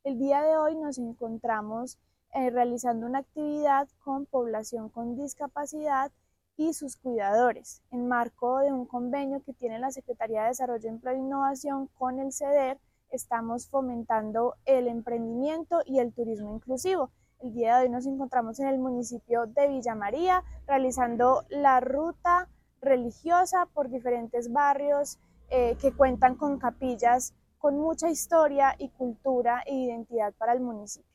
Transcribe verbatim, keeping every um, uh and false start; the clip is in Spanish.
El día de hoy nos encontramos eh, realizando una actividad con población con discapacidad y sus cuidadores, en marco de un convenio que tiene la Secretaría de Desarrollo, Empleo e Innovación con el CEDER. Estamos fomentando el emprendimiento y el turismo inclusivo. El día de hoy nos encontramos en el municipio de Villa María realizando la ruta religiosa por diferentes barrios eh, que cuentan con capillas con mucha historia y cultura e identidad para el municipio.